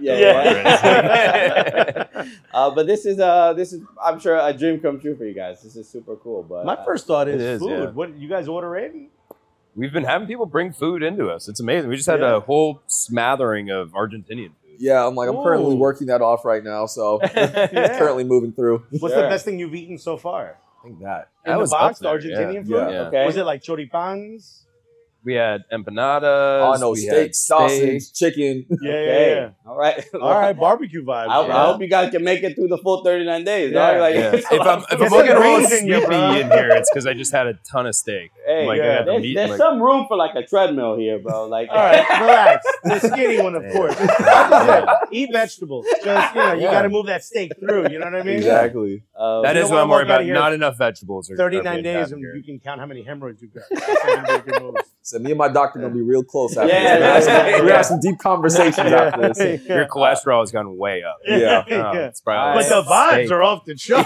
Yeah. But this is I'm sure a dream come true for you guys. This is super cool. But My first thought is, It is, food. yeah. What you guys order in? We've been having people bring food into us. It's amazing. We just had Yeah. a whole smattering of Argentinian food. Yeah, I'm currently Ooh. working that off right now, so Yeah. currently moving through. What's Sure. the best thing you've eaten so far? I think that. In That the was box, up there, the Argentinian yeah. food? Yeah. Okay. Was it like choripans? We had empanadas. Oh no, we steak, had sausage, chicken. Yeah. All right. All right, barbecue vibes. I hope you guys can make it through the full 39 days. Yeah. dog. Like, Yeah. If I'm Get looking some a little greens in you, sleepy bro. in here, it's because I just had a ton of steak. Hey, Like, I got the meat, there's like- some room for like a treadmill here, bro. Like, All right, relax. The skinny one, of course. Like I said, eat vegetables. Just, you got to move that steak through. You know what I mean? Exactly. That You is don't what I'm wanna worried walk out about. of here Not enough vegetables. 39 days, and here. you can count how many hemorrhoids you've got. That's how you make your moves. So me and my doctor gonna be real close after Yeah, this. yeah, We're gonna have some deep conversations after this. Your cholesterol has gone way up. Yeah. Oh, it's probably But the vibes are off the chart.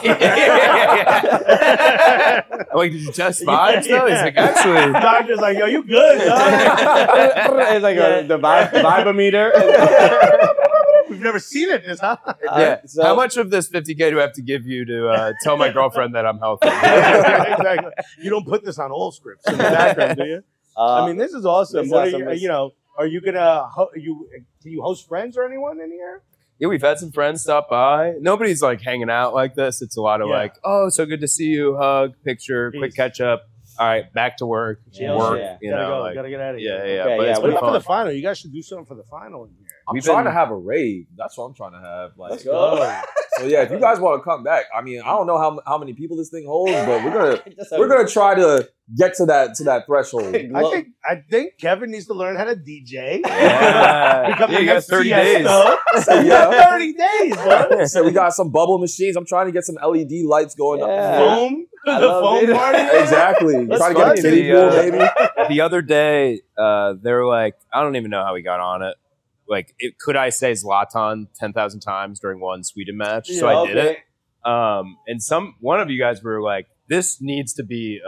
Wait, did you test vibes though? He's like, actually. Doctor's like, yo, you good, dog? it's like the vibometer. We've never seen it this high. Yeah. So- How much of this 50K do I have to give you to tell my girlfriend that I'm healthy? Exactly. You don't put this on all scripts in the background, do you? I mean, this is awesome. this What is are you, awesome. are you gonna can you host friends or anyone in here? Yeah, we've had some friends stop by. Nobody's like hanging out like this. It's a lot of Yeah. like, oh, so good to see you. Hug, picture, quick Peace. catch up. All right, back to work. Chill, Work. yeah. You Gotta know, go. like, Gotta get out of here. yeah, yeah. Okay, But yeah, it's What been about for fun. the final? You guys should do something for the final in here. I'm We've trying been- to have a rave. That's what I'm trying to have. Like, Let's go. So yeah, if you guys want to come back, I mean, I don't know how many people this thing holds, but we're gonna try to get to that threshold. I think Kevin needs to learn how to DJ. Yeah. Become Yeah, the you got next 30 Tiesto. So, You yeah. got 30 days, bro. So we got some bubble machines. I'm trying to get some LED lights going Yeah. up. Foam. I The love foam it. party. Exactly. That's Trying to get a funny. kiddie pool, baby. The other day, they were like, I don't even know how we got on it. Like, could I say Zlatan 10,000 times during one Sweden match? So I did it. And one of you guys were like, this needs to be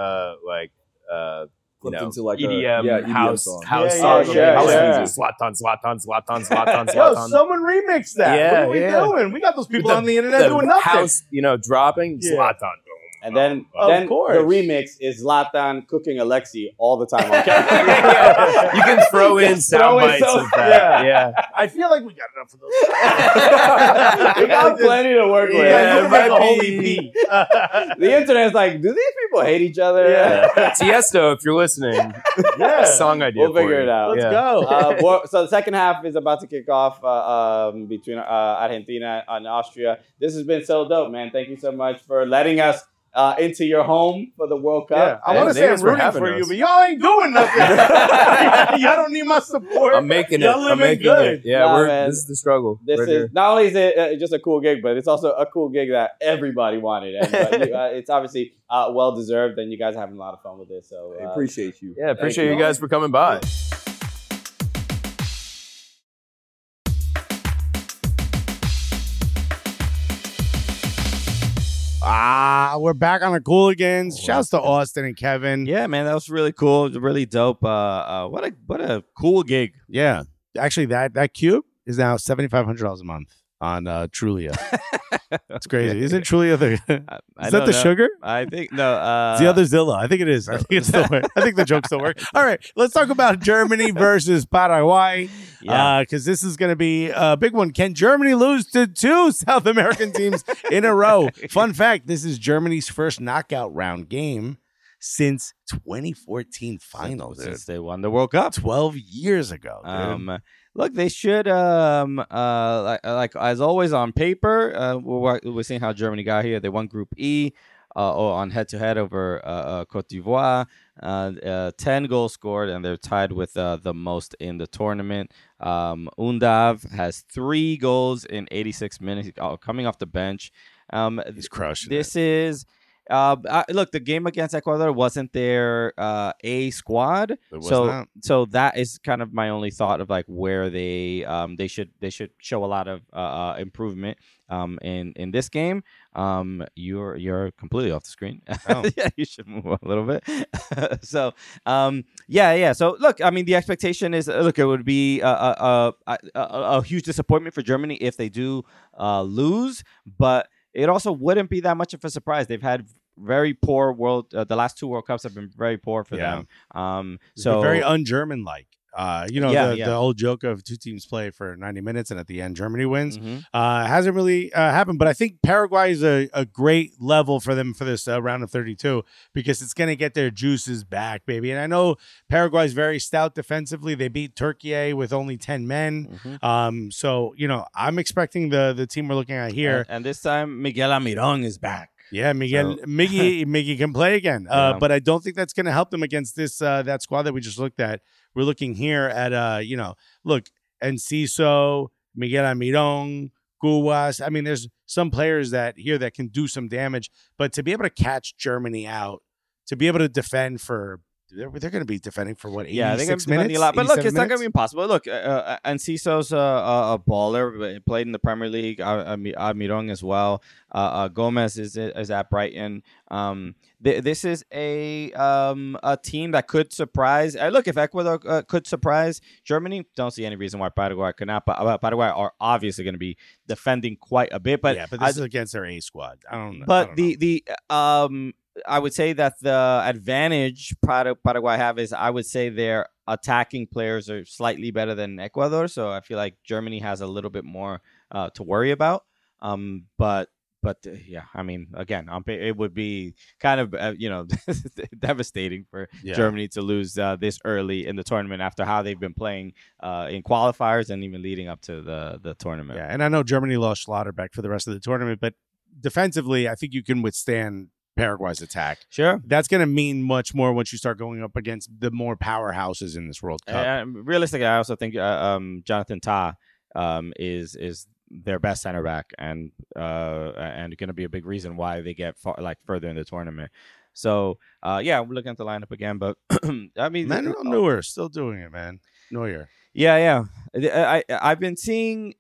Flipped into like EDM, EDM house song. house Yeah, song. yeah, House yeah. music. Zlatan. Yo, someone remixed that. Yeah, what are we yeah. doing? We got those people The- on the internet The doing nothing. house, dropping Yeah. Zlatan. And then, Of course. the remix is Zlatan cooking Alexi all the time on camera. You can throw in sound bites of that. Yeah. I feel like we got enough of those. We got plenty to work with. Yeah, it like might a whole be- EP. The internet's like, do these people hate each other? Yeah. Tiesto, if you're listening, Yeah. song idea. We'll for figure you. it out. Let's Yeah. go. So the second half is about to kick off between Argentina and Austria. This has been so dope, man. Thank you so much for letting us into your home for the World Yeah, Cup. I want to say thanks I'm for rooting having for you, us. but y'all ain't doing nothing. Y'all don't need my support. I'm making it. Y'all I'm living making good. it. Yeah, Nah, man. this is the struggle. This right is here. not only is it just a cool gig, but it's also a cool gig that everybody wanted. And, it's obviously well deserved, and you guys are having a lot of fun with this. So I appreciate you. Yeah, appreciate you. you guys for coming by. We're back on the Cooligans. Shouts to Austin and Kevin. Yeah, man, that was really cool. Really dope. What a cool gig. Yeah. Actually, that cube is now $7,500 a month on Trulia. That's crazy. Isn't Trulia is that the sugar? I think no. It's the other Zilla. I think it is. I think it still works. I think the joke still works. All right, let's talk about Germany versus Paraguay. Yeah. Because this is going to be a big one. Can Germany lose to two South American teams in a row? Fun fact, this is Germany's first knockout round game since 2014 finals. Since they won the World Cup 12 years ago. Dude. Look, they should like as always on paper. We're seeing how Germany got here. They won Group E on head-to-head over Cote d'Ivoire. 10 goals scored, and they're tied with the most in the tournament. Undav has 3 goals in 86 minutes coming off the bench. He's crushing This it. is look, the game against Ecuador wasn't their A squad, It was not. so that is kind of my only thought of like where they should show a lot of improvement in this game. You're completely off the screen. Oh. Yeah, you should move a little bit. So yeah. So look, I mean, the expectation is it would be a huge disappointment for Germany if they do lose, but it also wouldn't be that much of a surprise. They've had very poor the last 2 World Cups have been very poor for them. It's So very un-German like. The old joke of two teams play for 90 minutes and at the end Germany wins. Hasn't really happened, but I think Paraguay is a great level for them for this round of 32 because it's going to get their juices back, baby. And I know Paraguay is very stout defensively. They beat Turkey with only 10 men. So, I'm expecting the team we're looking at here. And this time, Miguel Almirón is back. Yeah, Miggy can play again. But I don't think that's going to help them against this that squad that we just looked at. We're looking here at Enciso, Miguel Almirón, Guas. I mean, there's some players that can do some damage, but to be able to catch Germany out, to be able to defend for. They're going to be defending for what, 86 minutes? A lot. But look, it's not going to be impossible. Look, Enciso's a baller, played in the Premier League. Almirón as well. Gomez is at Brighton. This is a team that could surprise. Look, if Ecuador could surprise Germany, don't see any reason why Paraguay could not. But Paraguay are obviously going to be defending quite a bit. But this is against their A squad. I don't know. But I would say that the advantage Paraguay have is I would say their attacking players are slightly better than Ecuador. So I feel like Germany has a little bit more to worry about. But yeah, I mean, again, it would be kind of devastating for Germany to lose this early in the tournament after how they've been playing in qualifiers and even leading up to the tournament. Yeah, and I know Germany lost Schlotterbeck for the rest of the tournament, but defensively, I think you can withstand Paraguay's attack. Sure. That's going to mean much more once you start going up against the more powerhouses in this World Cup. Realistically, I also think Jonathan Tah is their best center back and going to be a big reason why they get further in the tournament. So, we're looking at the lineup again, but I mean, Manuel Neuer still doing it, man. Neuer. Yeah. I've been seeing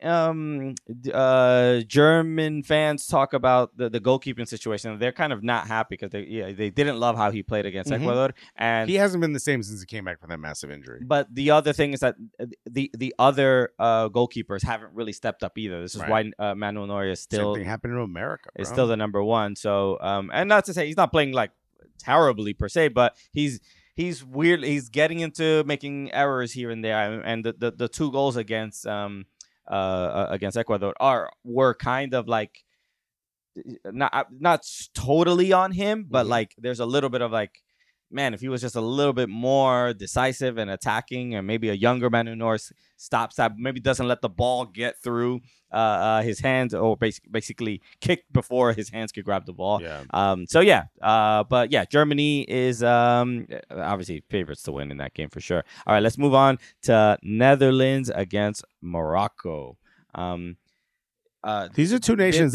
German fans talk about the goalkeeping situation. They're kind of not happy because they didn't love how he played against Ecuador, and he hasn't been the same since he came back from that massive injury. But the other thing is that the other goalkeepers haven't really stepped up either. This is why Manuel Neuer is still same thing happened to America. Is still the number one. So and not to say he's not playing like terribly per se, but he's weird. He's getting into making errors here and there, and the two goals against Ecuador were kind of like not totally on him, but like there's a little bit of like, man, if he was just a little bit more decisive and attacking, and maybe a younger Manuel Neuer stops that, maybe doesn't let the ball get through his hands, or basically kick before his hands could grab the ball. But Germany is obviously favorites to win in that game for sure. All right, let's move on to Netherlands against Morocco. These are two nations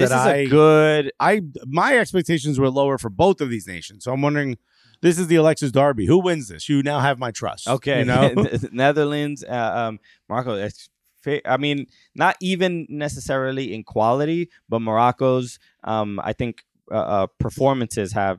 my expectations were lower for both of these nations. So I'm wondering, this is the Alexis Derby. Who wins this? You now have my trust. Okay. Netherlands, Morocco. I mean, not even necessarily in quality, but Morocco's, I think, performances have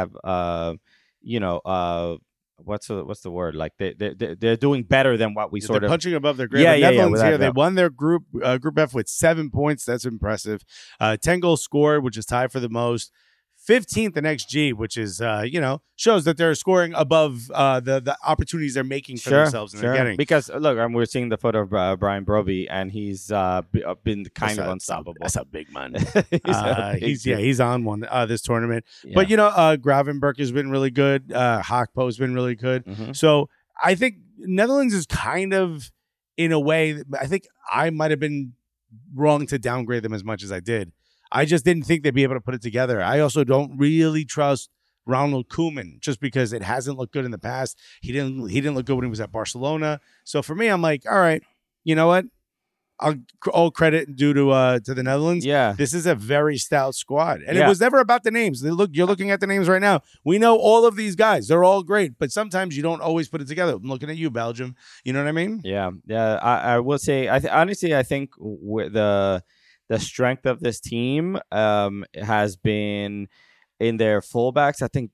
what's the word? Like they're doing better than what we sort of punching above their grade. Netherlands here, they won their group F with 7 points. That's impressive. 10 goals scored, which is tied for the most. 15th in XG, which is, shows that they're scoring above the opportunities they're making for themselves and they're getting. Because, look, we're seeing the photo of Brian Broby, and he's been kind of unstoppable. That's a big man. He's on one this tournament. Yeah. But, Gravenberch has been really good. Hakpo has been really good. Mm-hmm. So I think Netherlands is kind of, in a way, I think I might have been wrong to downgrade them as much as I did. I just didn't think they'd be able to put it together. I also don't really trust Ronald Koeman just because it hasn't looked good in the past. He didn't look good when he was at Barcelona. So for me, I'm like, all right, you know what? All credit due to the Netherlands. Yeah, this is a very stout squad, and it was never about the names. You're looking at the names right now. We know all of these guys; they're all great, but sometimes you don't always put it together. I'm looking at you, Belgium. You know what I mean? Yeah. I will say, honestly, I think with the strength of this team has been in their fullbacks. I think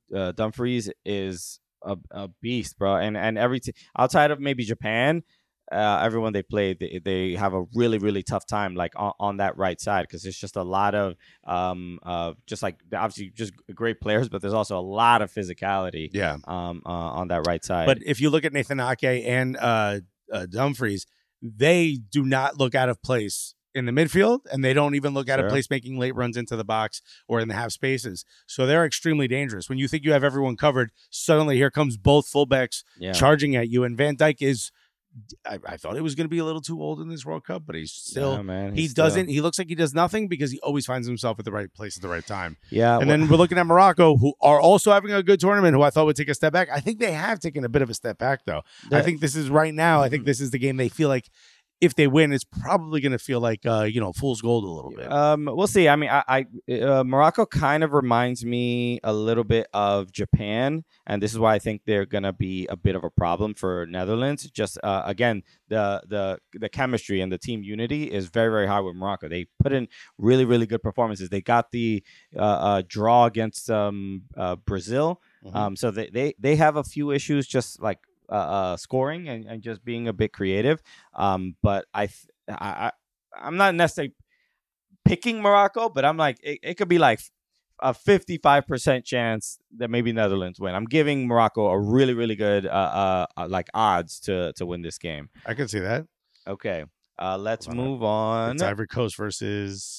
Dumfries is a beast, bro. And every outside of maybe Japan, everyone they play, they have a really, really tough time like on that right side because it's just a lot of just like obviously just great players, but there's also a lot of physicality. Yeah. On that right side. But if you look at Nathan Ake and Dumfries, they do not look out of place in the midfield, and they don't even look out of place making late runs into the box or in the half spaces. So they're extremely dangerous. When you think you have everyone covered, suddenly here comes both fullbacks charging at you, and Van Dijk is. I thought he was going to be a little too old in this World Cup, but he's still. He looks like he does nothing because he always finds himself at the right place at the right time. Yeah, and then we're looking at Morocco, who are also having a good tournament. Who I thought would take a step back. I think they have taken a bit of a step back, though. I think this is right now. I think this is the game they feel like. If they win, it's probably going to feel like fool's gold a little bit. We'll see. I mean, Morocco kind of reminds me a little bit of Japan, and this is why I think they're going to be a bit of a problem for Netherlands. Just again, the chemistry and the team unity is very, very high with Morocco. They put in really, really good performances. They got the draw against Brazil, so they have a few issues, just like. Scoring and just being a bit creative, but I'm not necessarily picking Morocco, but I'm like it could be like a 55% chance that maybe Netherlands win. I'm giving Morocco a really, really good like odds to win this game. I can see that. Okay. Let's move on. It's Ivory Coast versus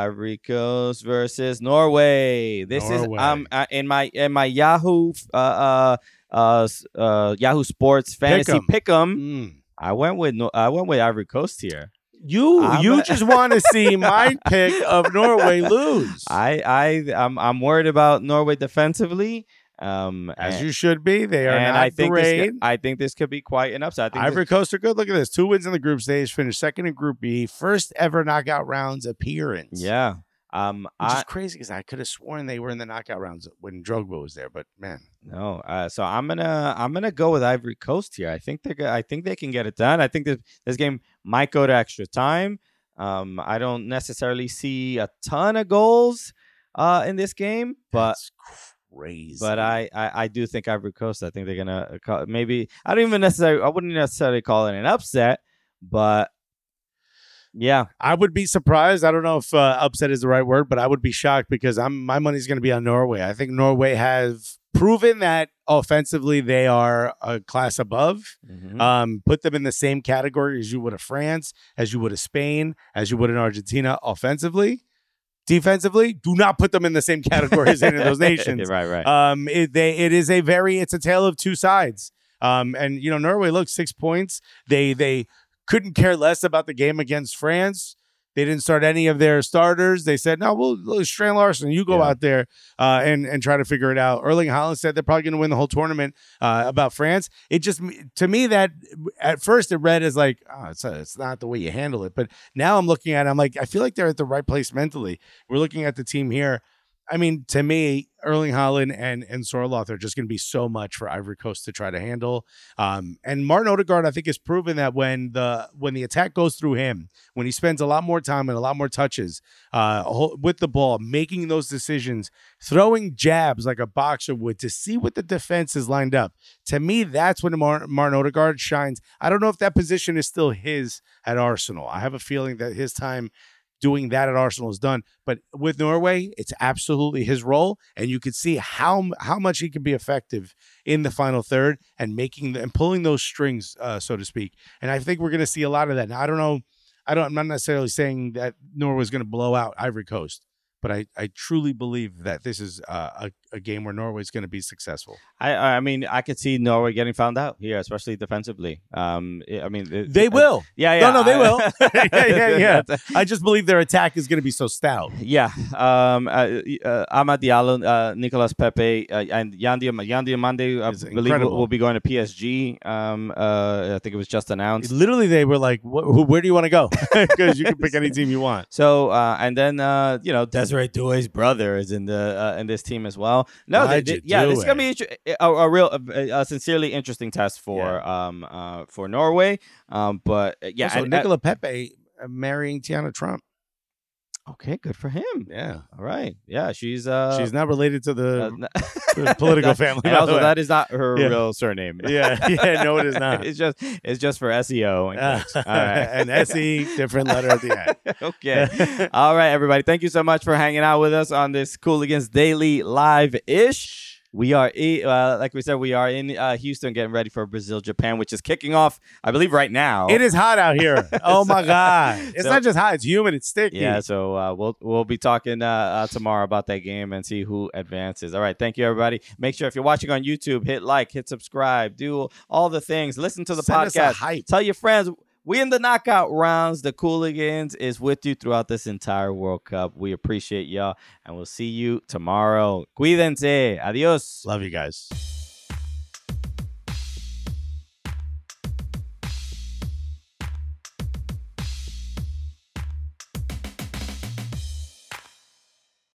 Norway. This is in my Yahoo Yahoo Sports Fantasy Pick'em. I went with Ivory Coast here. You just want to see my pick of Norway lose. I'm worried about Norway defensively. As you should be. They are not great. I think this could be quite an upset. Ivory Coast are good. Look at this. 2 wins in the group stage. Finished second in Group B. First ever knockout rounds appearance. Yeah. Which is crazy because I could have sworn they were in the knockout rounds when Drogba was there, but man, no. So I'm gonna go with Ivory Coast here. I think they can get it done. I think this game might go to extra time. I don't necessarily see a ton of goals in this game, but that's crazy. But I do think Ivory Coast. I think they're gonna maybe. I wouldn't necessarily call it an upset, but. Yeah, I would be surprised. I don't know if upset is the right word, but I would be shocked because my money's going to be on Norway. I think Norway have proven that offensively they are a class above. Put them in the same category as you would of France, as you would of Spain, as you would in Argentina offensively. Defensively, do not put them in the same category as any of those nations. Right. It's a tale of two sides. And Norway, look, 6 points. They couldn't care less about the game against France. They didn't start any of their starters. They said, no, we'll Strand Larson, you go out there and try to figure it out. Erling Haaland said they're probably going to win the whole tournament about France. It just, to me, that at first it read as like, oh, it's not the way you handle it. But now I'm looking at it, I'm like, I feel like they're at the right place mentally. We're looking at the team here. I mean, to me, Erling Haaland and Sorloth are just going to be so much for Ivory Coast to try to handle. And Martin Odegaard, I think, has proven that when the attack goes through him, when he spends a lot more time and a lot more touches with the ball, making those decisions, throwing jabs like a boxer would to see what the defense is lined up. To me, that's when Martin Odegaard shines. I don't know if that position is still his at Arsenal. I have a feeling that his time doing that at Arsenal is done. But with Norway, it's absolutely his role, and you could see how much he can be effective in the final third and pulling those strings, so to speak. And I think we're going to see a lot of that. Now, I don't know. I'm not necessarily saying that Norway is going to blow out Ivory Coast, but I truly believe that this is a game where Norway is going to be successful. I mean, I could see Norway getting found out here, especially defensively. They will. Yeah. No, they will. yeah. I just believe their attack is going to be so stout. Yeah. Amad Diallo, Nicolas Pepe, and Yandy Amande, I believe will be going to PSG. I think it was just announced. Literally, they were like, "Where do you want to go?" Because you can pick any team you want. So, and then Desiree Doué's brother is in this team as well. No, this is gonna be a real, sincerely interesting test for Norway. But also, Nicola Pepe marrying Tiana Trump. Okay, good for him. Yeah. All right. Yeah, she's not related to the political family. And by the also, way. that is not her real surname. Yeah, no, it is not. It's just for SEO. And clicks. All right. An SE, different letter at the end. Okay. All right, everybody. Thank you so much for hanging out with us on this Cooligans Daily Live-ish. We are, like we said, we are in Houston getting ready for Brazil-Japan, which is kicking off, I believe, right now. It is hot out here. Oh, my God. It's not just hot. It's humid. It's sticky. Yeah, so we'll be talking tomorrow about that game and see who advances. All right, thank you, everybody. Make sure if you're watching on YouTube, hit like, hit subscribe, do all the things. Listen to the Send us a podcast. hype. Tell your friends. We in the knockout rounds. The Cooligans is with you throughout this entire World Cup. We appreciate y'all, and we'll see you tomorrow. Cuídense. Adios. Love you guys.